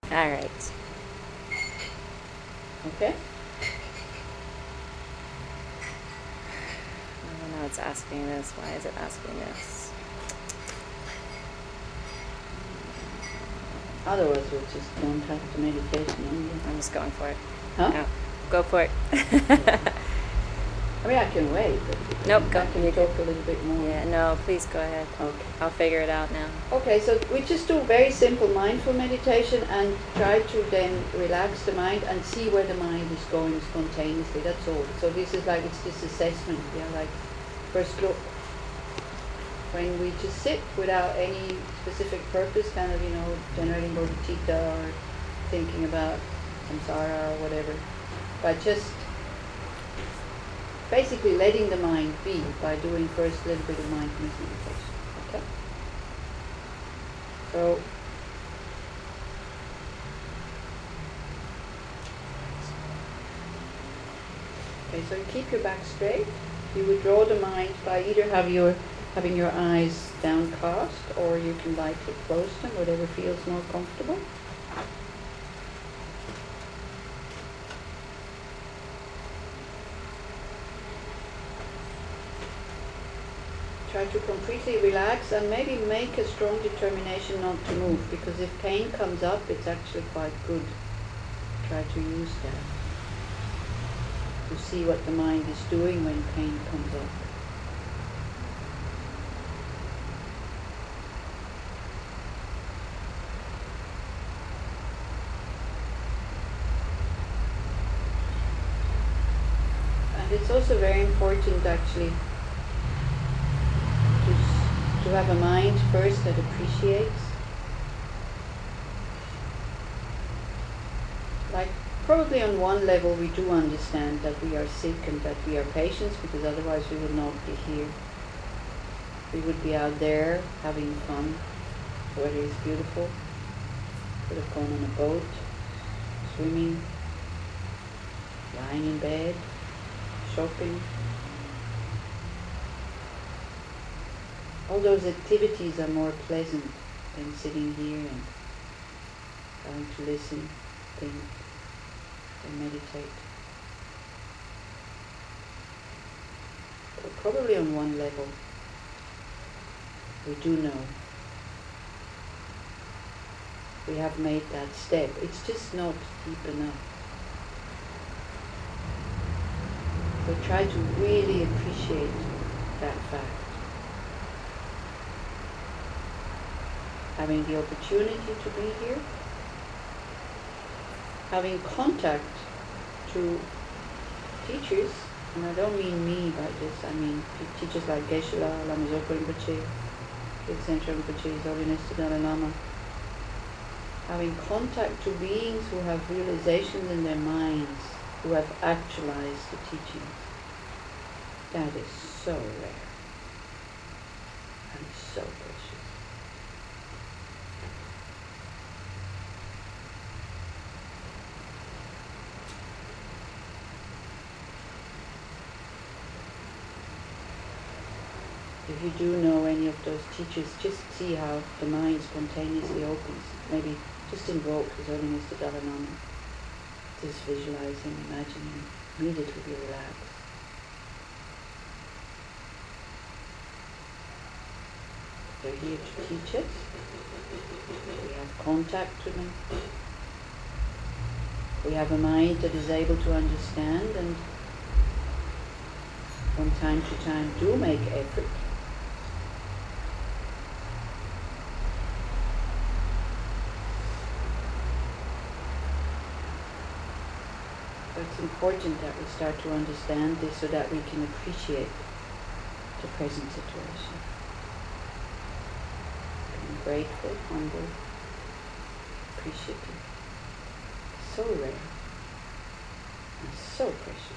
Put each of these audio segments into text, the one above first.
All right. Okay? Oh, now it's asking this. Why is it asking this? Otherwise, we'll just don't have the meditation on you. I'm just going for it. Huh? Oh, go for it. I mean, I can wait, but Nope, go. I can talk a little bit more. Yeah, no, please go ahead. Okay. I'll figure it out now. Okay, so we just do very simple mindful meditation and try to then relax the mind and see where the mind is going spontaneously. That's all. So this is like, it's this assessment. Yeah, like first look, when we just sit without any specific purpose, kind of, generating bodhicitta or thinking about samsara or whatever, but just basically letting the mind be by doing first a little bit of mindfulness meditation. Okay? So so you keep your back straight. You withdraw the mind by either having your eyes downcast, or you can lightly close them, whatever feels more comfortable. Try to completely relax and maybe make a strong determination not to move, because if pain comes up, it's actually quite good. Try to use that to see what the mind is doing when pain comes up. And it's also very important actually to have a mind first that appreciates. Like, probably on one level we do understand that we are sick and that we are patients, because otherwise we would not be here. We would be out there having fun. The weather is beautiful. Could have gone on a boat, swimming, lying in bed, shopping. All those activities are more pleasant than sitting here and trying to listen, think, and meditate. But probably on one level, we do know. We have made that step. It's just not deep enough. So try to really appreciate that fact. Having the opportunity to be here, having contact to teachers, and I don't mean me by this, I mean teachers like Geshe-la, Lama Zopa Rinpoche, Dzogchen Rinpoche, His Holiness the Dalai Lama, having contact to beings who have realizations in their minds, who have actualized the teachings. That is so rare and so precious. If you do know any of those teachers, just see how the mind spontaneously opens. Maybe just invoke His Holiness the Dalai Lama. Just visualizing, imagining, immediately be relaxed. They're here to teach us. We have contact to them. We have a mind that is able to understand, and from time to time do make effort. So it's important that we start to understand this so that we can appreciate the present situation. Being grateful, humble, appreciative. So rare and so precious.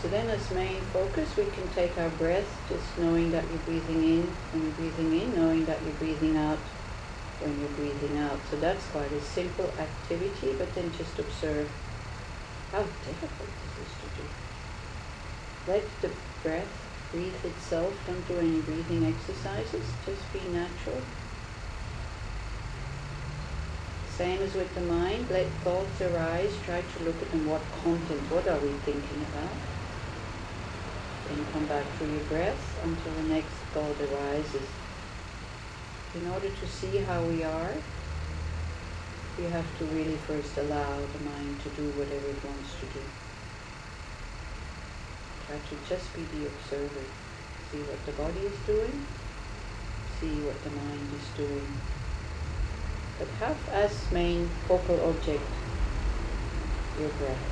So then as main focus, we can take our breath, just knowing that you're breathing in when you're breathing in, knowing that you're breathing out when you're breathing out. So that's quite a simple activity, but then just observe how difficult this is to do. Let the breath breathe itself. Don't do any breathing exercises. Just be natural. Same as with the mind. Let thoughts arise. Try to look at them. What content? What are we thinking about? Then come back through your breath until the next thought arises. In order to see how we are, you have to really first allow the mind to do whatever it wants to do. Try to just be the observer. See what the body is doing. See what the mind is doing. But have as main focal object your breath.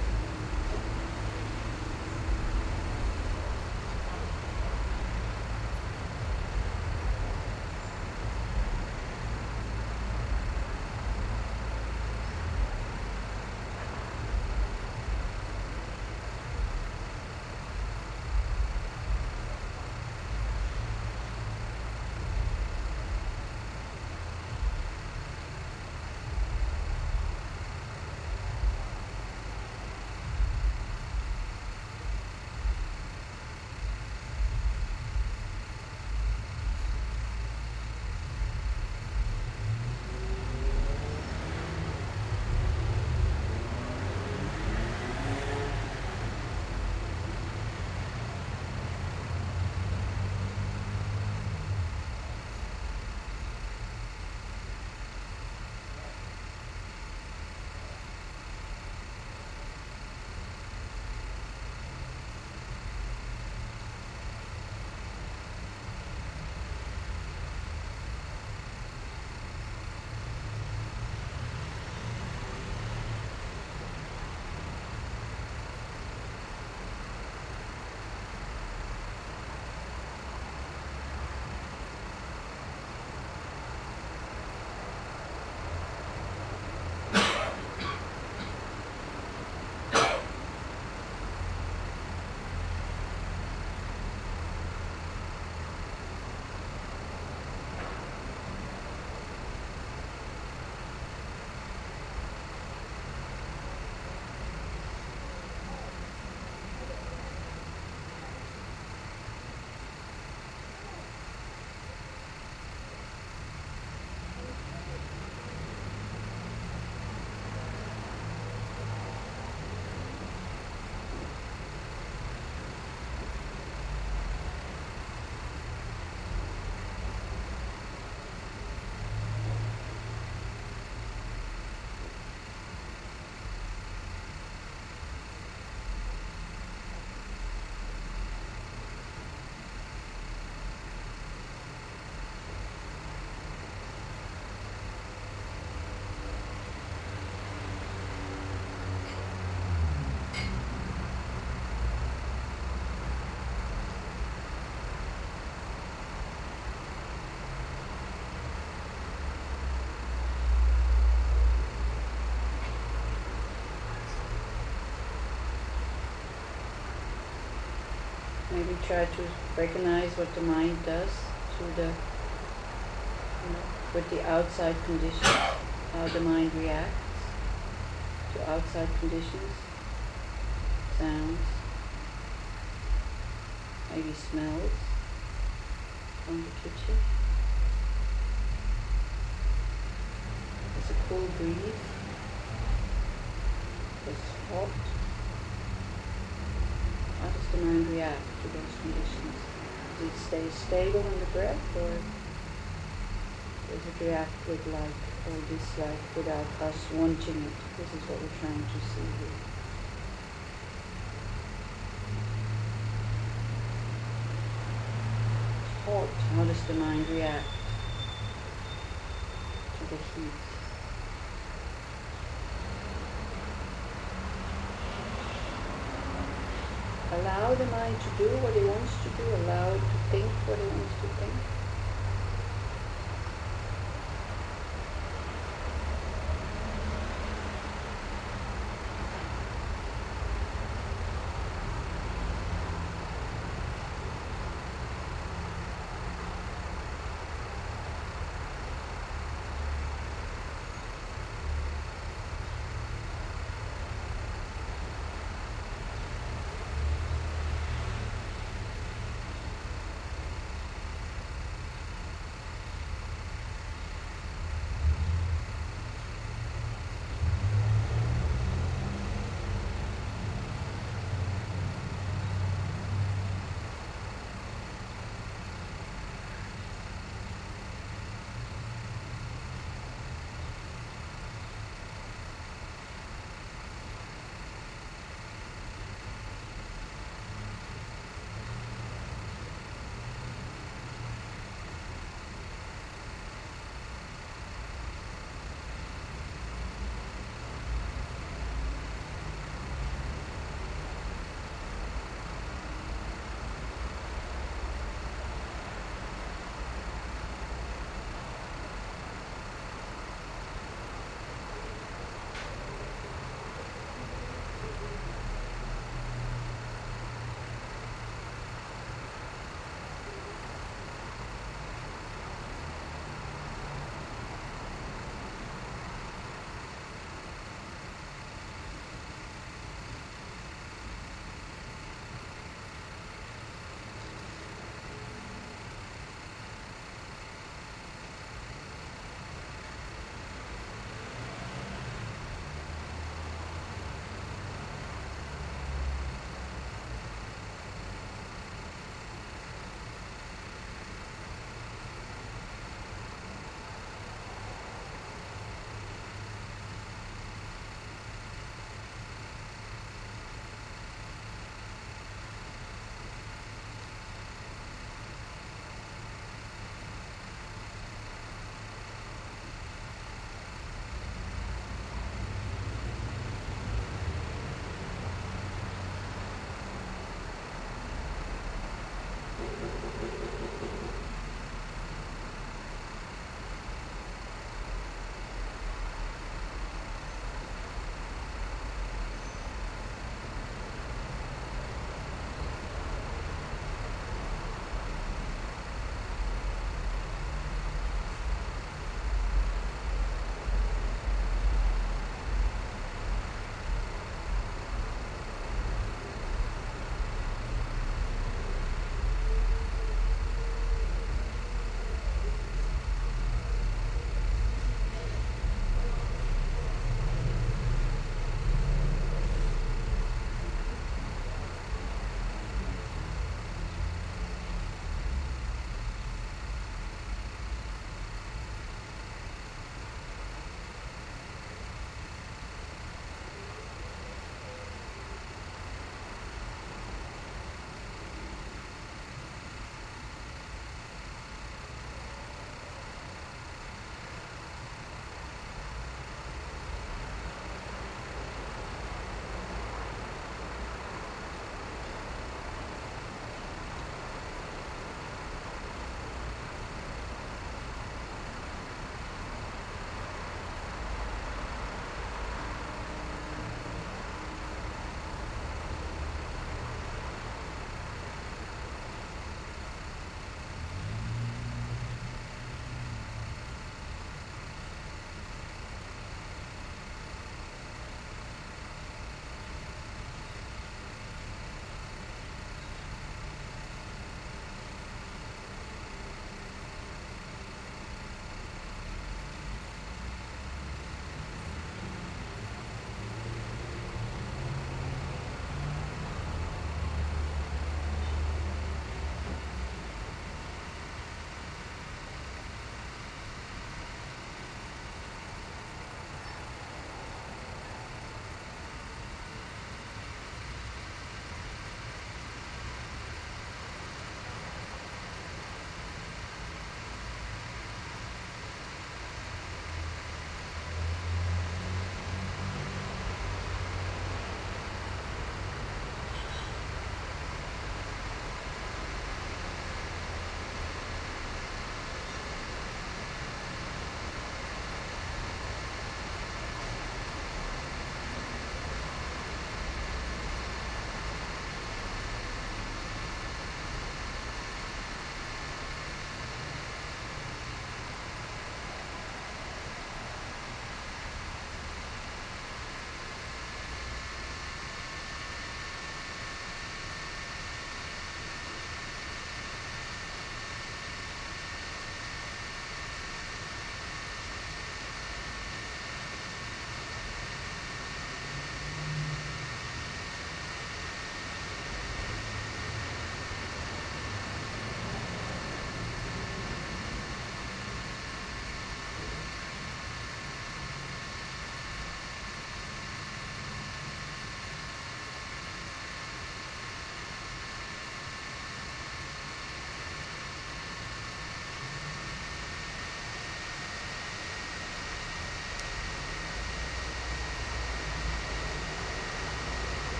Maybe try to recognize what the mind does to the, with the outside conditions, how the mind reacts to outside conditions, sounds, maybe smells from the kitchen. It's a cool breeze. It's hot. How does the mind react to those conditions? Does it stay stable in the breath, or does it react with like or dislike without us wanting it? This is what we're trying to see here. It's hot. How does the mind react to the heat? Allow the mind to do what it wants to do. Allow it to think what it wants to think.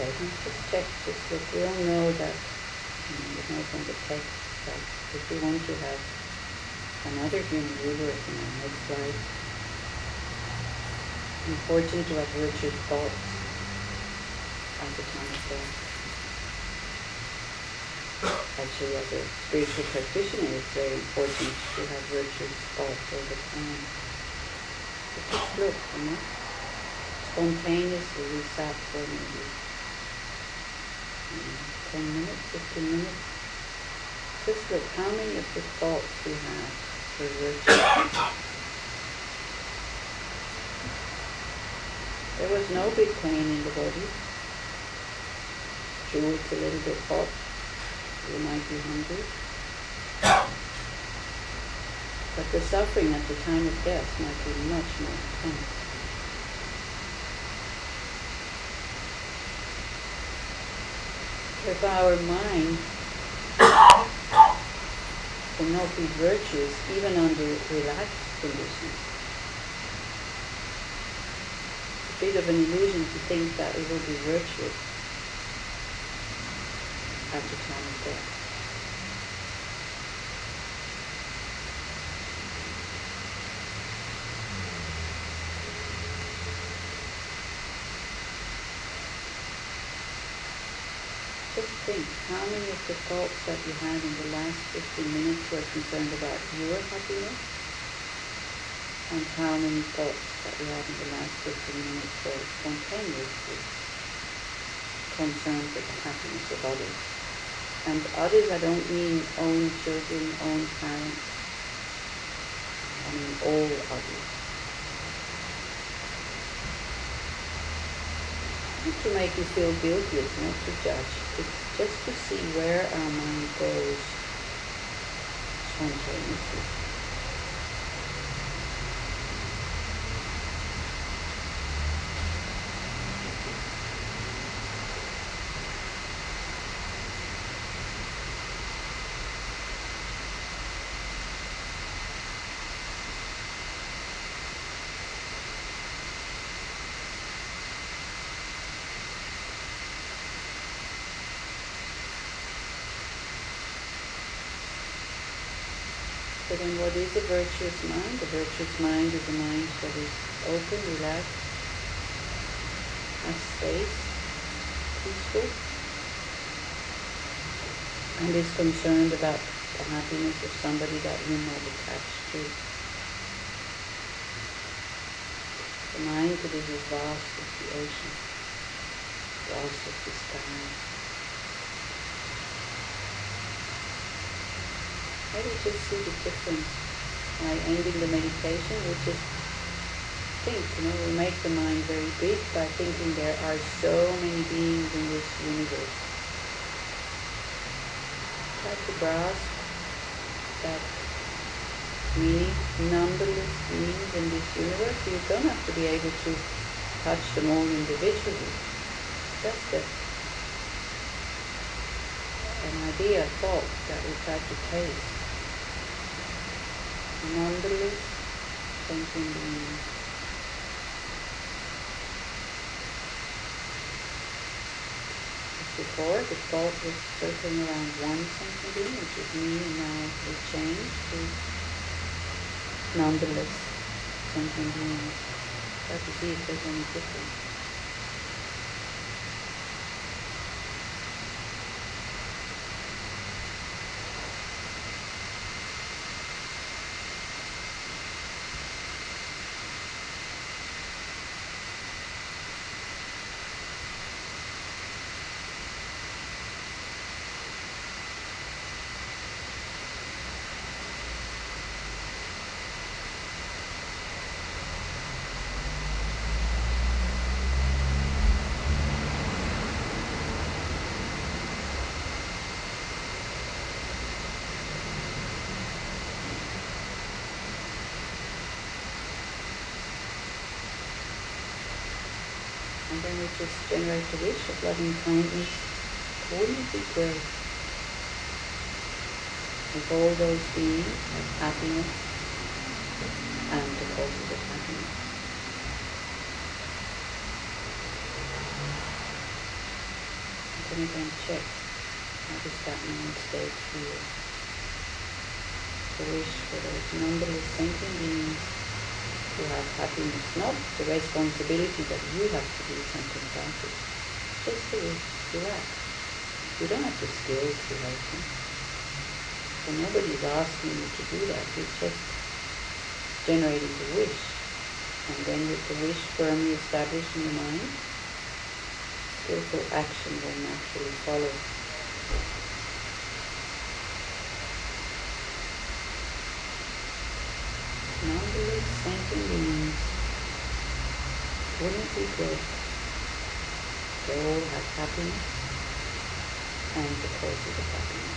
And just check, just look. We all know that there's no point to take that if we want to have another human rebirth in our next life. Important to have virtuous thoughts at the time of death. Actually, as a spiritual practitioner, it's very important to have virtuous thoughts all the time. But just look, spontaneously we sat for maybe 10 minutes, 15 minutes. Just look how many of the thoughts we have were virtuous. There was no big pain in the body. True, it's a little bit hot. You might be hungry. But the suffering at the time of death might be much more intense. If our mind will not be virtuous even under relaxed conditions, it's a bit of an illusion to think that it will be virtuous at the time of death. Just think, how many of the thoughts that you had in the last 15 minutes were concerned about your happiness? And how many thoughts that you had in the last 15 minutes were spontaneously concerned with the happiness of others? And others, I don't mean own children, own parents. I mean all others. Not to make you feel guilty, it's not to judge. It's just to see where our mind goes spontaneously. So then what is a virtuous mind? A virtuous mind is a mind that is open, relaxed, has space, peaceful, and is concerned about the happiness of somebody that you're not attached to. The mind that is as vast as the ocean, vast as the sky. Maybe just see the difference by ending the meditation. We just think, we make the mind very big by thinking there are so many beings in this universe. Try to grasp that many numberless beings in this universe. You don't have to be able to touch them all individually. Just an idea, thought that we try to taste. Numberless sentient beings. As before, the thought was circling around one sentient being, which is me, and now we change to numberless sentient beings. Try to see if there's any difference. And then we just generate the wish of loving kindness, wouldn't great if all those beings have happiness and the causes of happiness. and again check, how does that mind state feel? The wish for those numberless sentient beings who have happiness, not the responsibility that you have to do something about it. Just the wish, relax. You don't have the skills to help them. So nobody's asking you to do that. You're just generating the wish. And then with the wish firmly established in your mind, skillful action will naturally follow. Numberless sentient beings, wouldn't it be great? They all have happiness and the causes of happiness.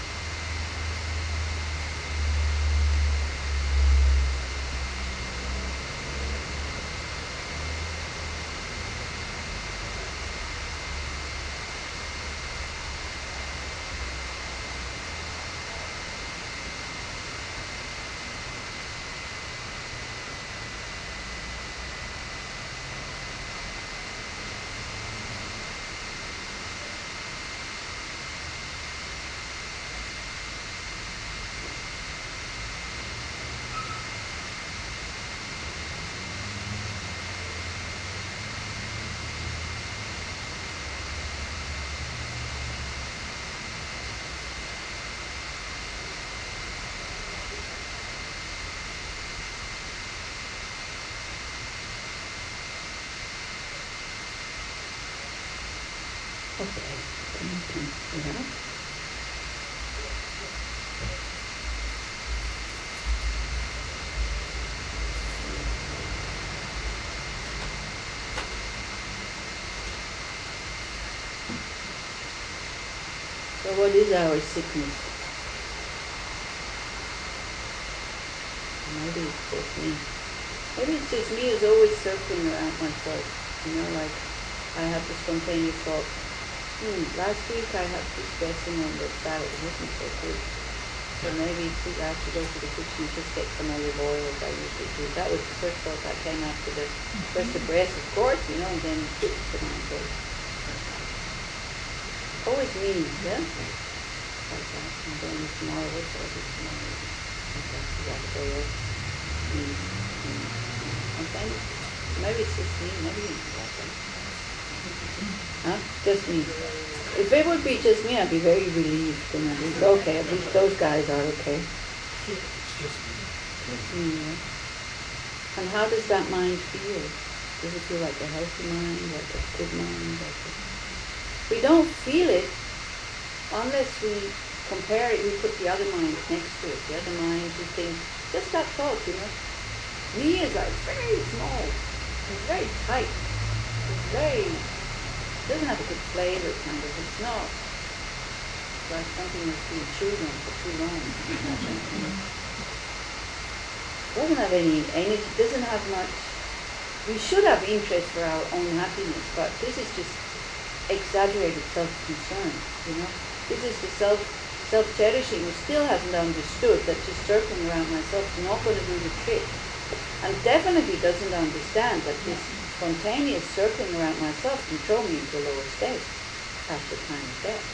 Okay, yeah. So what is our sickness? Maybe it's just me. Maybe it's just me who's always circling around myself. You know, like I have the spontaneous thought, last week I had this dressing on the salad, it wasn't so good. So maybe I have to go to the kitchen and just get some olive oil as I usually do. That was the first thought that came after the first the breast, of course, you know, and then the mind goes. Always me, yeah? Like that. And then tomorrow, what shall I do tomorrow? Okay, you have to go off. Okay? Maybe it's just me, maybe it's like that. Huh? Just me. If it would be just me, I'd be very relieved. And I'd be, okay, at least those guys are okay. It's just me. Yeah. And how does that mind feel? Does it feel like a healthy mind, like a good mind? We don't feel it unless we compare it, we put the other mind next to it. The other mind, we think, just that thought, you know. Me is like very small. It's very tight. It's very, doesn't have a good flavor, kind of. It's not like something that's been chewed on for too long. Doesn't have any energy, doesn't have much. We should have interest for our own happiness, but this is just exaggerated self-concern, you know. This is the self-cherishing who still hasn't understood that just circling around myself is not going to do the trick. And definitely doesn't understand that this spontaneous circling around myself can throw me into a lower state after time of death.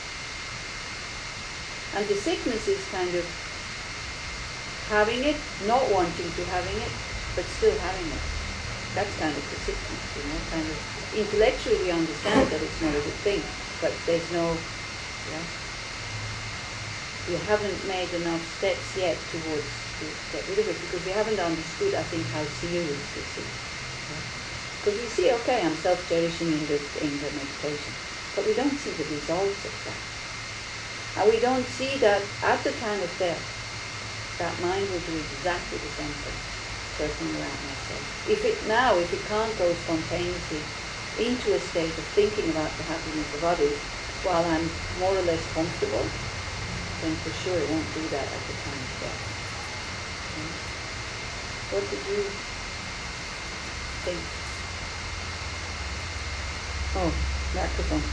And the sickness is kind of having it, not wanting to having it, but still having it. That's kind of the sickness, you know, kind of intellectually we understand that it's not a good thing, but there's no, we haven't made enough steps yet towards to get rid of it because we haven't understood, I think, how serious this is. Because we see, okay, I'm self-cherishing in the meditation, but we don't see the results of that. And we don't see that at the time of death, that mind will do exactly the same thing, circling around myself. If it can't go spontaneously into a state of thinking about the happiness of others while I'm more or less comfortable, then for sure it won't do that at the time of death. Okay. What did you think? Oh, microphone.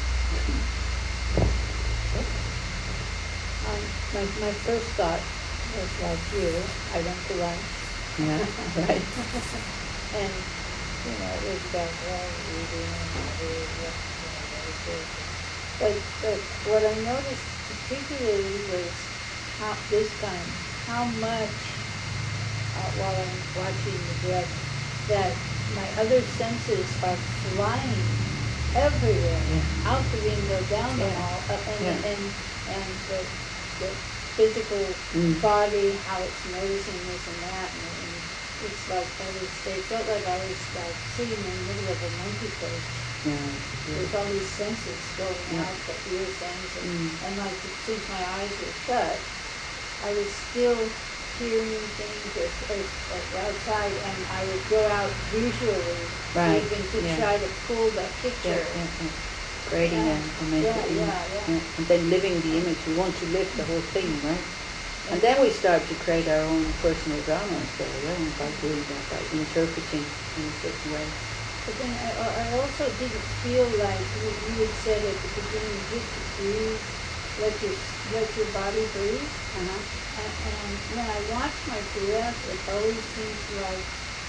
My first thought was like you, I went to lunch. Yeah, right. And, it was about reading and very good. But what I noticed particularly was how this time, how much while I'm watching the breath, that my other senses are flying everywhere, Yeah. out the window, down the Yeah. hall, Yeah. and the physical Mm. body, how it's noticing this and that, and it's like it felt like I was like sitting in the middle of a monkey cage Yeah. with all these senses going Yeah. out, the ear sense, Mm. and like since my eyes were shut, I was still hearing things outside, and I would go out visually, Right, even to yeah. try to pull that Yeah, picture. yeah. Creating Yeah. a mental Yeah, image. yeah. And then living the image. We want to live the whole thing, right? And then we start to create our own personal dramas there, yeah, by doing that, by interpreting in a certain way. But then I also didn't feel like you had said at the beginning, just to breathe, let your body breathe. And when I watch my breath, it always seems like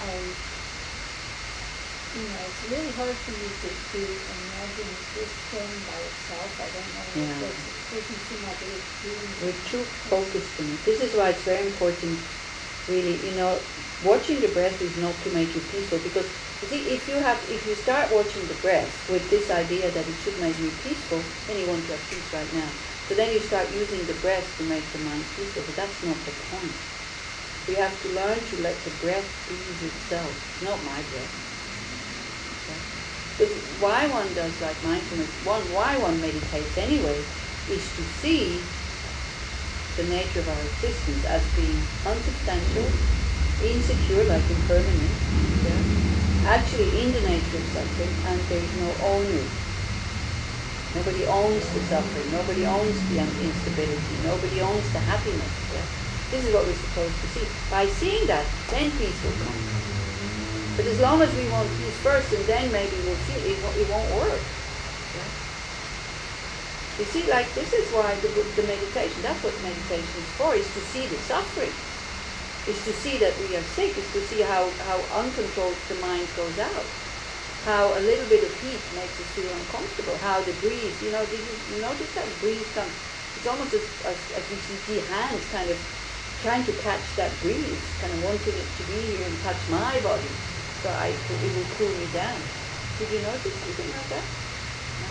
it's really hard for me to imagine this thing by itself. I don't know. Yeah. It doesn't seem like it's doing. We're too focused on it. This is why it's very important, really, watching the breath is not to make you peaceful, because you see, if you start watching the breath with this idea that it should make you peaceful, then you want to have peace right now. So then you start using the breath to make the mind peaceful, but that's not the point. We have to learn to let the breath ease itself. It's not my breath. Because why one does like mindfulness, why one meditates anyway, is to see the nature of our existence as being unsubstantial, insecure, like impermanent, actually in the nature of suffering, and there is no owner. Nobody owns the suffering, nobody owns the instability, nobody owns the happiness. Yeah? This is what we're supposed to see. By seeing that, then peace will come. But as long as we want peace first, and then maybe we'll feel it won't work. Yeah? You see, like, this is why the meditation, that's what meditation is for, is to see the suffering. Is to see that we are sick, is to see how uncontrolled the mind goes out. How a little bit of heat makes us feel uncomfortable. How the breeze, did you notice that breeze comes? It's almost as you see hands kind of trying to catch that breeze, kind of wanting it to be here and touch my body, so it will cool me down. Did you notice anything like that? No?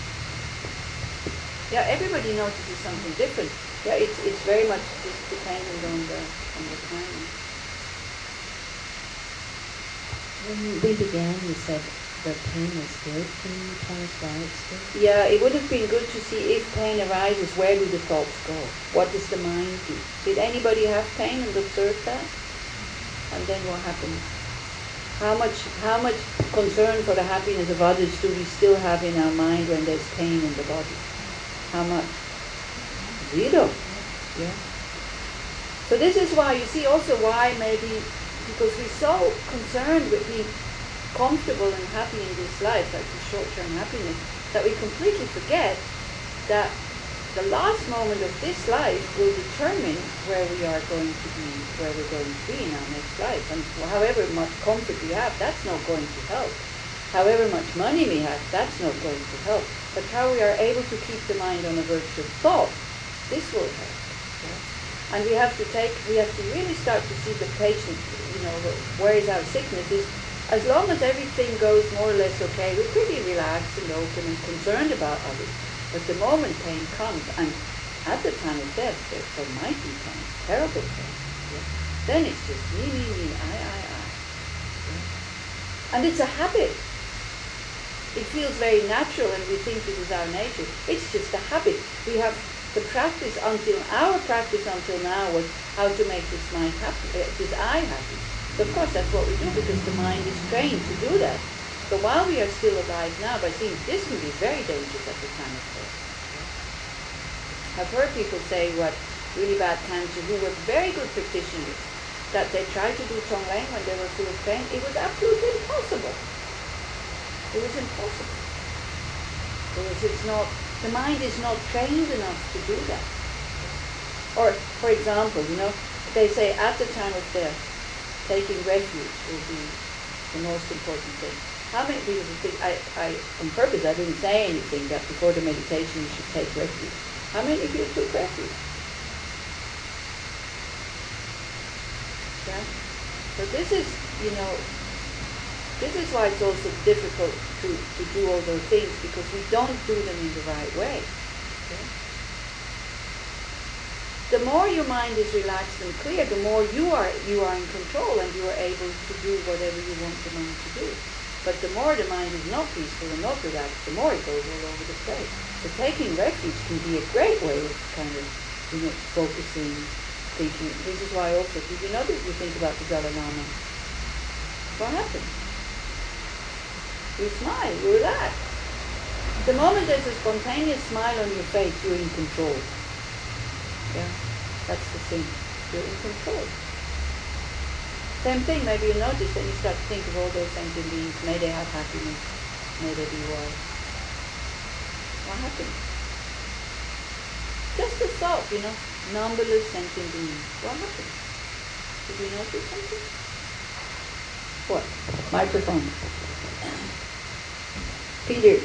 Yeah, everybody notices something different. Yeah, it's very much just dependent on the time. When we began, you said the pain was good. Can you tell us why it's good? Yeah, it would have been good to see if pain arises, where do the thoughts go? What does the mind do? Did anybody have pain and observe that? And then what happens? How much concern for the happiness of others do we still have in our mind when there's pain in the body? How much? Zero. Yeah. So this is why, you see also why maybe, because we're so concerned with being comfortable and happy in this life, like the short-term happiness, that we completely forget that the last moment of this life will determine where we are going to be, where we're going to be in our next life. And however much comfort we have, that's not going to help. However much money we have, that's not going to help. But how we are able to keep the mind on a virtuous thought, this will help. Yeah? And we have to really start to see the patient, where is our sickness, is as long as everything goes more or less okay, we're pretty relaxed and open and concerned about others. But the moment pain comes, and at the time of death, there might be pain, terrible pain. Yeah? Then it's just me, I. Yeah? And it's a habit. It feels very natural, and we think this is our nature. It's just a habit. We have the practice our practice until now was how to make this mind happy, this I happy. So of course that's what we do, because the mind is trained to do that. So while we are still alive now, by seeing this can be very dangerous at the time of death. I've heard people say what really bad cancer, who were very good practitioners, that they tried to do Tonglen when they were full of pain. It was absolutely impossible. It was impossible. Because the mind is not trained enough to do that. Or, for example, they say at the time of death, taking refuge will be the most important thing. How many people think, I on purpose, I didn't say anything that before the meditation you should take refuge. How many of you took refuge? Yeah? So this is, this is why it's also difficult to do all those things, because we don't do them in the right way. Okay? The more your mind is relaxed and clear, the more you are in control and you are able to do whatever you want the mind to do. But the more the mind is not peaceful and not relaxed, the more it goes all over the place. So taking refuge can be a great way of kind of, focusing, thinking. This is why also, did you notice you think about the Dalai Lama? What happened? You smile, you relax. The moment there's a spontaneous smile on your face, you're in control. Yeah, that's the thing. You're in control. Same thing, maybe you notice when you start to think of all those sentient beings, may they have happiness, may they be well. What happened? Just a thought, numberless sentient beings. What happened? Did you notice something? What? Microphone. Peter.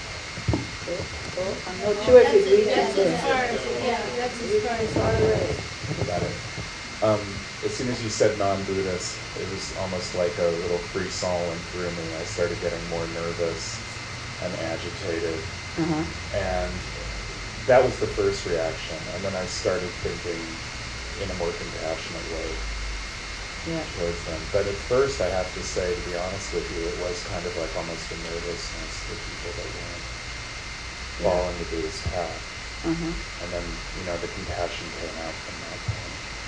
I'm not sure if it reaches there. That's as far away. Got it. As soon as you said non-Buddhist, it was almost like a little frisson went through me. I started getting more nervous and agitated. Uh-huh. And that was the first reaction. And then I started thinking in a more compassionate way towards them. But at first, I have to say, to be honest with you, it was kind of like almost a nervousness for people that weren't following the Buddhist path. Uh-huh. And then, the compassion came out from that point.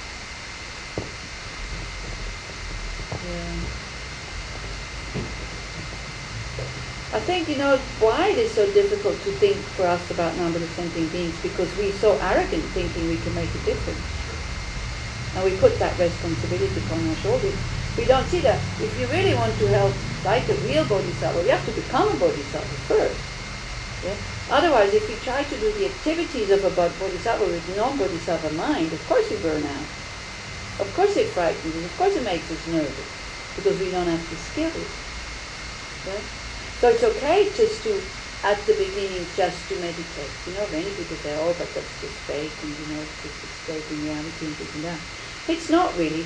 Yeah. I think, why it is so difficult to think for us about numberless sentient beings, because we're so arrogant thinking we can make a difference. And we put that responsibility upon our shoulders. We don't see that if you really want to help like a real bodhisattva, you have to become a bodhisattva first. Yeah? Otherwise, if you try to do the activities of a bodhisattva with non-bodhisattva mind, of course you burn out. Of course it frightens us. Of course it makes us nervous, because we don't have the skills. Right? So it's okay just to, at the beginning, just to meditate. Many people say, oh, but that's just fake, and it's just escaping reality and this and that. It's not really.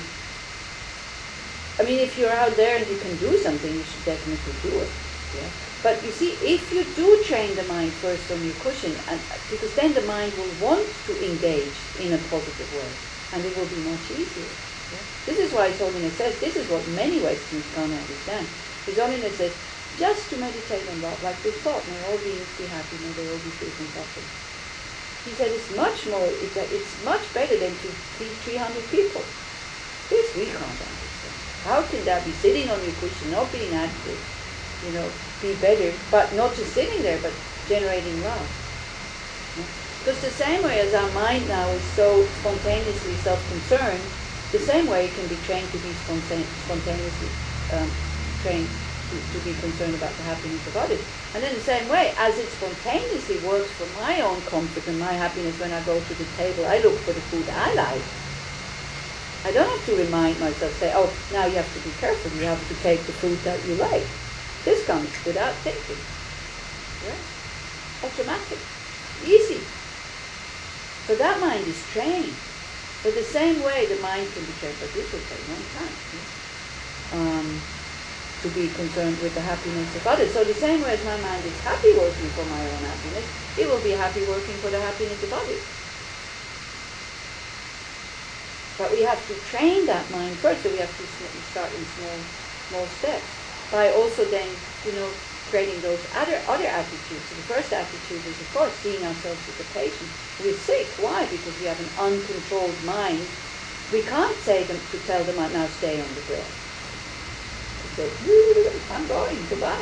I mean, if you're out there and you can do something, you should definitely do it. Yeah? But you see, if you do train the mind first on your cushion, because then the mind will want to engage in a positive way, and it will be much easier. Yeah? This is why His Holiness says, this is what many Westerners can't understand. His Holiness says, just to meditate on love, like we thought, may all beings be happy, may they all be free from suffering. He said it's much better than to feed 300 people. This we can't understand. How can that be sitting on your cushion, not being active, be better, but not just sitting there, but generating love? Because the same way as our mind now is so spontaneously self-concerned, the same way it can be trained to be spontaneously trained to be concerned about the happiness of others. And in the same way, as it spontaneously works for my own comfort and my happiness when I go to the table, I look for the food I like. I don't have to remind myself, say, oh, now you have to be careful, you have to take the food that you like. This comes without thinking. Right? Automatic. Easy. So that mind is trained. But the same way the mind can be trained, but this will take a long time. To be concerned with the happiness of others. So the same way as my mind is happy working for my own happiness, it will be happy working for the happiness of others. But we have to train that mind first, so we have to start in small steps. By also then, creating those other attitudes. So the first attitude is, of course, seeing ourselves as a patient. We're sick. Why? Because we have an uncontrolled mind. We can't tell them, now stay on the bed. I'm going, goodbye.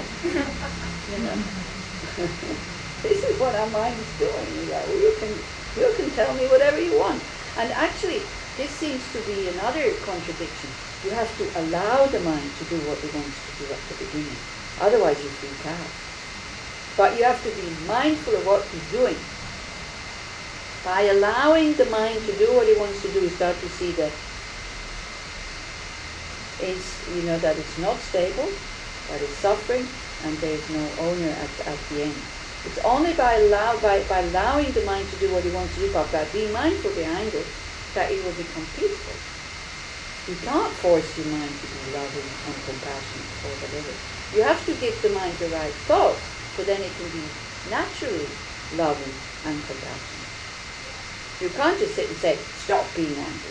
This is what our mind is doing. You can tell me whatever you want. And actually, this seems to be another contradiction. You have to allow the mind to do what it wants to do at the beginning. Otherwise you freak out. But you have to be mindful of what it's doing. By allowing the mind to do what it wants to do, you start to see that that it's not stable, That is suffering, and there is no owner at the end. It's only by allowing the mind to do what it wants to do, by being mindful behind it, that it will become peaceful. You can't force your mind to be loving and compassionate or whatever. You have to give the mind the right thoughts, so then it can be naturally loving and compassionate. You can't just sit and say, stop being angry.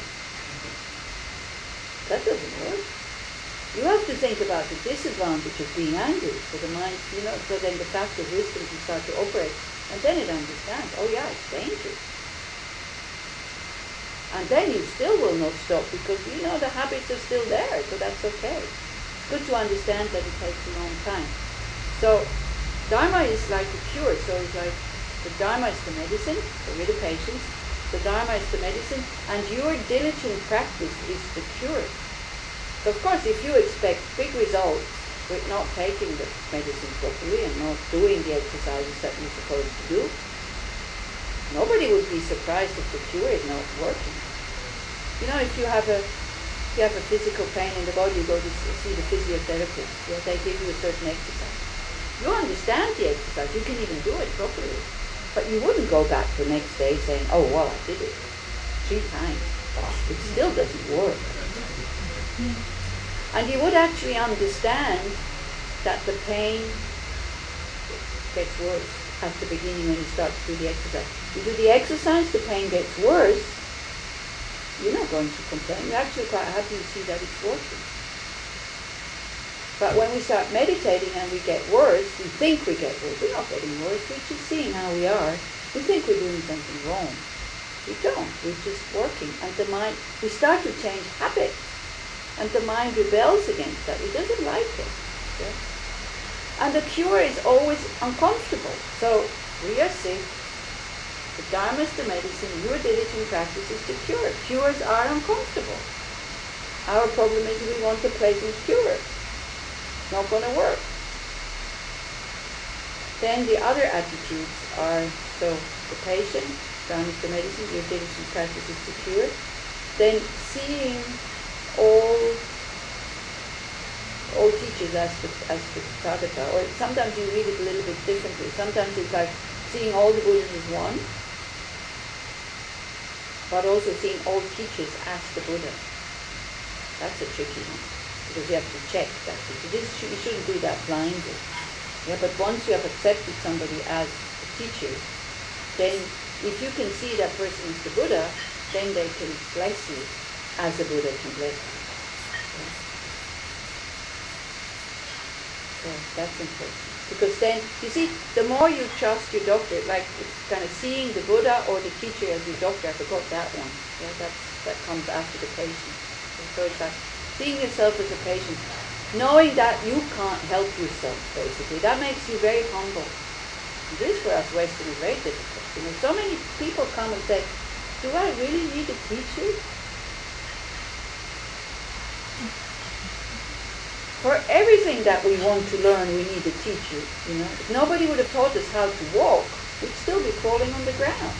That doesn't work. You have to think about the disadvantage of being angry for the mind, so then the fact of wisdom can start to operate, and then it understands, oh yeah, it's dangerous. And then you still will not stop, because the habits are still there, so that's okay. It's good to understand that it takes a long time. So Dharma is like a cure, so it's like the Dharma is the medicine, get rid of patience, the Dharma is the medicine, and your diligent practice is the cure. So of course, if you expect big results with not taking the medicine properly and not doing the exercises that you're supposed to do, nobody would be surprised if the cure is not working. If you have a physical pain in the body, you go to see the physiotherapist. Yeah, they give you a certain exercise. You understand the exercise, you can even do it properly. But you wouldn't go back the next day saying, oh, well, I did it 3 times. Oh, it still doesn't work. And you would actually understand that the pain gets worse at the beginning when you start to do the exercise. You do the exercise, the pain gets worse, you're not going to complain. You're actually quite happy to see that it's working. But when we start meditating and we get worse, we think we get worse. We're not getting worse, we're just seeing how we are. We think we're doing something wrong. We don't, we're just working. And the mind, we start to change habits. And the mind rebels against that. It doesn't like it. Okay? And the cure is always uncomfortable. So we are sick. The Dharma is the medicine. Your diligent practice is the cure. Cures are uncomfortable. Our problem is we want a pleasant cure. It's not going to work. Then the other attitudes are, so the patient, Dharma is the medicine, your diligent practice is the cure. Then seeing all teachers as the Tathagata, or sometimes you read it a little bit differently. Sometimes it's like seeing all the Buddhas as one, but also seeing all teachers as the Buddha. That's a tricky one, because you have to check that. You shouldn't do that blindly. Yeah, but once you have accepted somebody as a teacher, then if you can see that person as the Buddha, then they can bless you as the Buddha can bless you. So that's important. Because then, you see, the more you trust your doctor, like it's kind of seeing the Buddha or the teacher as your doctor, I forgot that one. Yeah, that comes after the patient. So it's like seeing yourself as a patient, knowing that you can't help yourself, basically. That makes you very humble. And this for us Westerners is very difficult. So many people come and say, do I really need a teacher? For everything that we want to learn, we need a teacher. If nobody would have taught us how to walk, we'd still be crawling on the ground.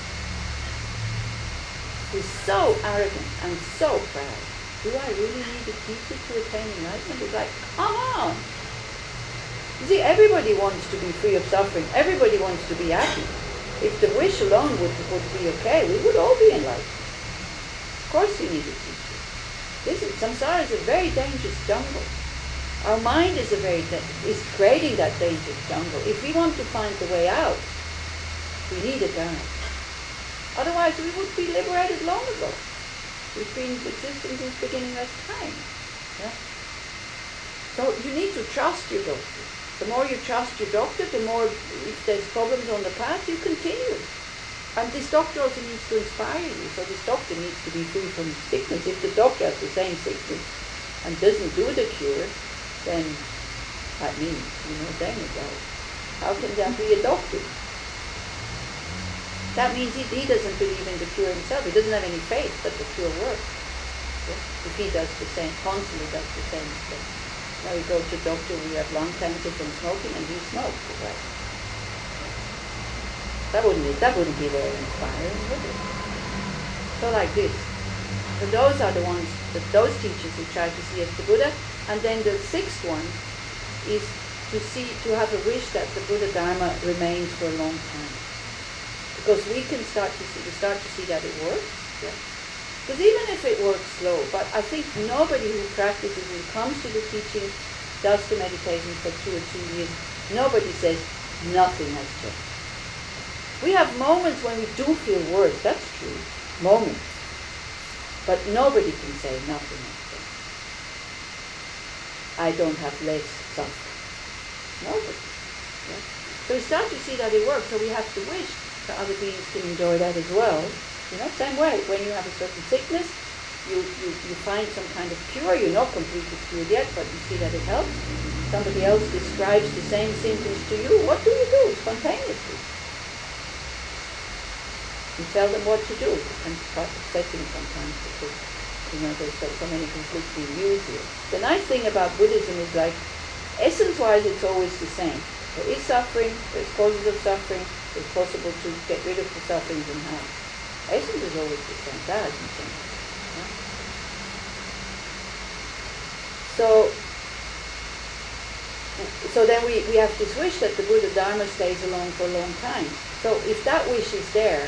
We're so arrogant and so proud. Do I really need a teacher to attain enlightenment? It's like, come on! You see, everybody wants to be free of suffering. Everybody wants to be happy. If the wish alone would be okay, we would all be enlightened. Of course you need a teacher. Samsara is a very dangerous jungle. Our mind is creating that dangerous jungle. If we want to find the way out, we need a guide. Otherwise, we would be liberated long ago. We've been existing since beginning of time. Yeah? So you need to trust your doctor. The more you trust your doctor, the more, if there's problems on the path, you continue. And this doctor also needs to inspire you. So this doctor needs to be free from sickness. If the doctor has the same sickness and doesn't do the cure, then that means, then it's like, how can that be a doctor? That means he doesn't believe in the cure himself. He doesn't have any faith that the cure works. Yeah? If he does the same, constantly does the same mistake. Now we go to a doctor, we have lung cancer from smoking, and he smokes, right? That wouldn't be very inspiring, would it? So like this. So those are the ones, those teachers who try to see as the Buddha. And then the sixth one is to have a wish that the Buddha Dharma remains for a long time. Because we start to see that it works. Yeah. Because even if it works slow, but I think nobody who practices and comes to the teaching, does the meditation for 2 or 2 years, nobody says nothing has changed. We have moments when we do feel worse, that's true, moments. But nobody can say nothing has changed. I don't have less suffering. Nobody. Yeah? So we start to see that it works, so we have to wish that other beings can enjoy that as well. Same way, when you have a certain sickness, you find some kind of cure, you're not completely cured yet, but you see that it helps. Somebody else describes the same symptoms to you, what do? Spontaneously. You tell them what to do, and it's quite upsetting sometimes because, there's so many conflicting views here. The nice thing about Buddhism is essence-wise it's always the same. There is suffering, there's causes of suffering, it's possible to get rid of the sufferings and how. Essence is always the same, that hasn't changed. Yeah? So then we have this wish that the Buddha Dharma stays along for a long time. So if that wish is there,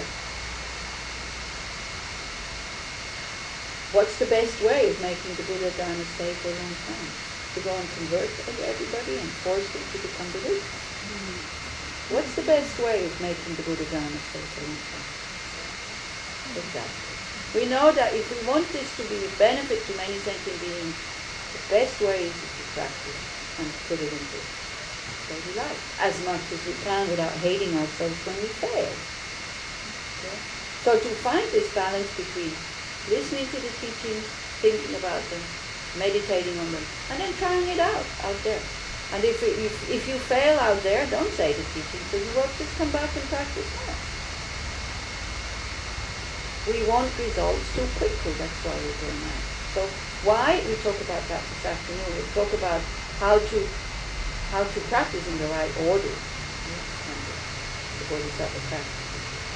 what's the best way of making the Buddha Dharma stay for a long time? To go and convert everybody and force them to become Buddhists? Mm-hmm. What's the best way of making the Buddha Dharma stay for a long time? Exactly. We know that if we want this to be a benefit to many sentient beings, the best way is to practice and put it into daily life as much as we can without hating ourselves when we fail. Okay? So to find this balance between listening to the teachings, thinking about them, meditating on them, and then trying it out there. And if you fail out there, don't say the teachings doesn't work, just come back and practice more. We want results too quickly, that's why we're doing that. So why? We talk about that this afternoon. We talk about how to practice in the right order. The Bodhisattva practice.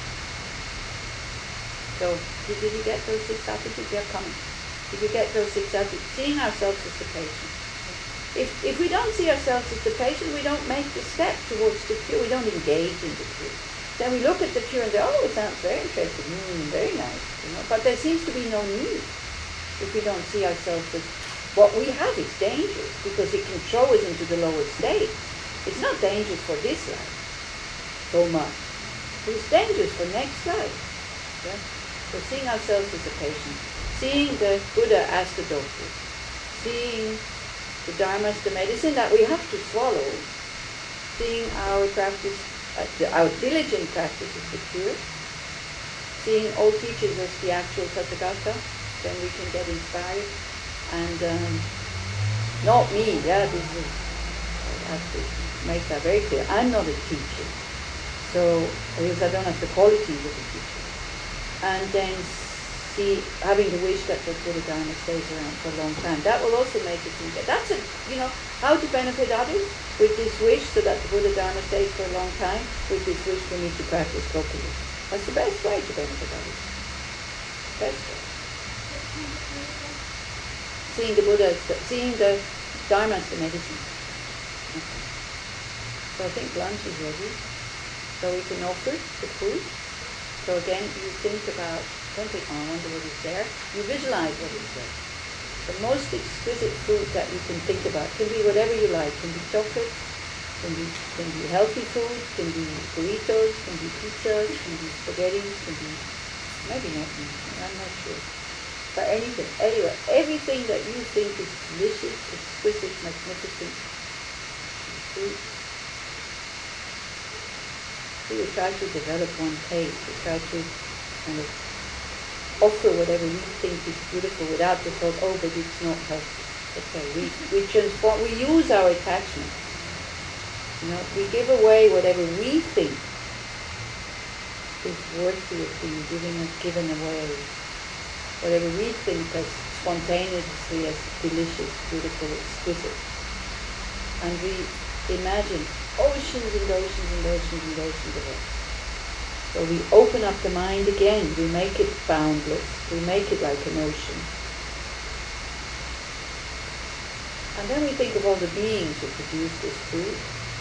So did you get those 6 attitudes? They're coming. Did you get those 6 attitudes? Seeing ourselves as the patient. If we don't see ourselves as the patient, we don't make the step towards the cure. We don't engage in the cure. Then we look at the cure and say, oh, it sounds very interesting, very nice. But there seems to be no need if we don't see ourselves as what we have is dangerous because it can throw us into the lower state. It's not dangerous for this life so much. It's dangerous for next life. Yeah? So seeing ourselves as a patient, seeing the Buddha as the doctor, seeing the Dharma as the medicine that we have to swallow, seeing our practice, our diligent practice as the cure, seeing all teachers as the actual Tathagata, then we can get inspired. And not me, this is, I have to make that very clear. I'm not a teacher, so because I don't have the qualities of a teacher. And then having the wish that the Buddha Dharma stays around for a long time. That will also make it easier. That's how to benefit others with this wish so that the Buddha Dharma stays for a long time. With this wish we need to practice properly. That's the best way to benefit others. Best way. Seeing the Buddha, seeing the Dharma as the medicine. Okay. So I think lunch is ready. So we can offer the food. So again, you think about, don't think, oh, I wonder what is there. You visualize what is there. The most exquisite food that you can think about can be whatever you like. Can be chocolate, can be healthy food, can be burritos, can be pizzas, can be spaghetti, can be, maybe not meat, I'm not sure. But anything, anyway, everything that you think is delicious, exquisite, magnificent food. So you try to develop one taste, you try to kind of offer whatever you think is beautiful without the thought, oh, but it's not healthy. Okay, we transform, we use our attachment. We give away whatever we think is worthy of being given away. Whatever we think as spontaneously as delicious, beautiful, exquisite. And we imagine oceans and oceans and oceans and oceans of it. So we open up the mind again, we make it boundless, we make it like an ocean. And then we think of all the beings who produce this food,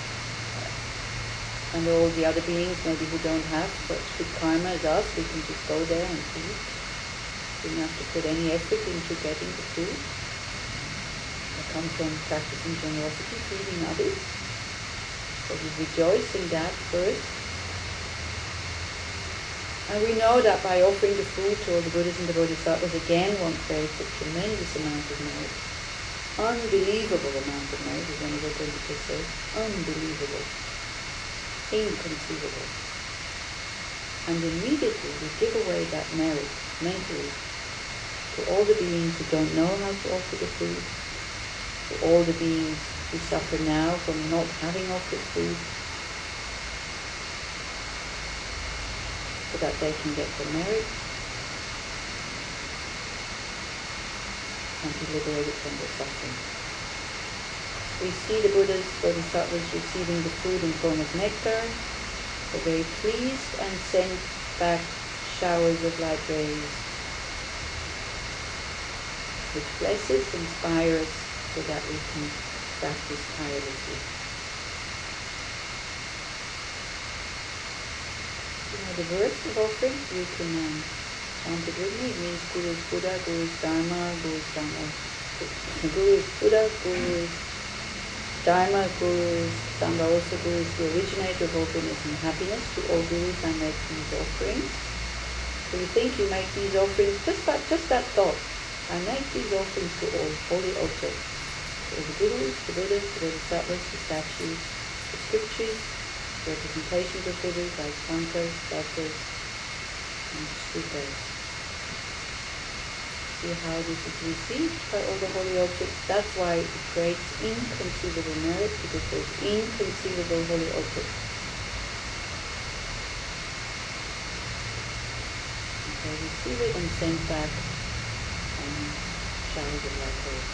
and all the other beings maybe who don't have such good karma as us. We can just go there and feed. We don't have to put any effort into getting the food. It comes from practicing generosity, feeding others. So we rejoice in that first. And we know that by offering the food to all the Buddhas and the Bodhisattvas, again one creates a tremendous amount of merit. Unbelievable amount of merit, as one of the Buddhists says. Unbelievable. Inconceivable. And immediately we give away that merit mentally to all the beings who don't know how to offer the food, to all the beings who suffer now from not having offered food, so that they can get the merit and be liberated from their suffering. We see the Buddhas, Bodhisattvas receiving the food in form of nectar. They're very pleased and send back showers of light rays, which blesses, inspires us so that we can practice tirelessly. You know the verse of offering? You can chant it with me. It means Guru is Buddha, Guru is Dharma, Guru is Dhamma. Guru is Buddha, Guru is Dharma, Guru is Sangha, also Guru is the originator of all goodness and happiness. To all Gurus I make these offerings. So you think you make these offerings, just that thought. I make these offerings to all holy objects. To all the Gurus, the Buddhas, the Bodhisattvas, the statues, the scriptures, representations of Buddhas like Sankas, Buddhas, and Stupas. See how this is received by all the holy objects. That's why it creates inconceivable merit, because there's inconceivable holy objects. So receive it and send back showers of light rays.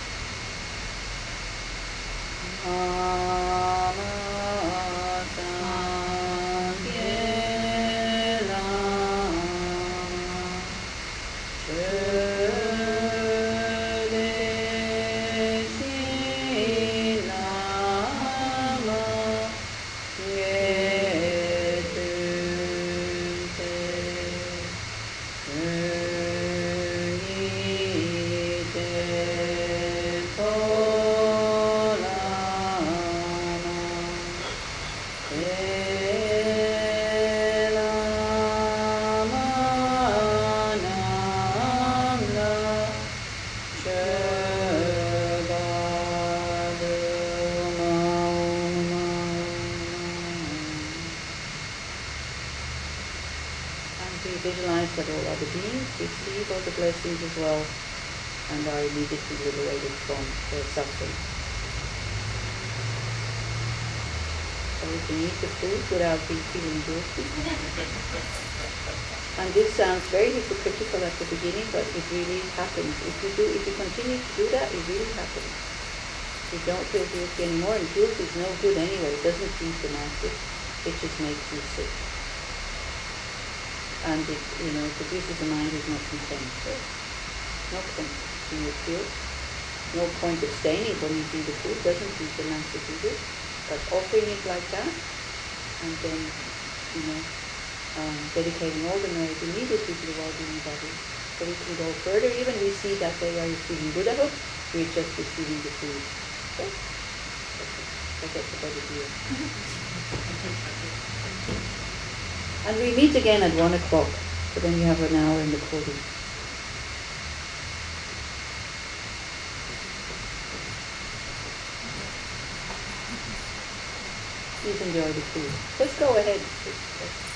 Visualize that all other beings receive all the blessings as well and are immediately liberated from their suffering. So we can eat the food without feeling guilty. And this sounds very hypocritical at the beginning, but it really happens. If you continue to do that, it really happens. You don't feel guilty anymore, and guilt is no good anyway. It doesn't please the master. It just makes you sick. And it produces a mind who's not content. No continuous guilt. No point abstaining when you see the food, doesn't please the master either. But offering it like that, and then, dedicating all the merit immediately to the well-being of others. So we can go further. Even we see that they are receiving Buddhahood, we're just receiving the food. Okay? I get the better deal. And we meet again at 1 o'clock, so then you have an hour in the podium. Please enjoy the food. Just go ahead.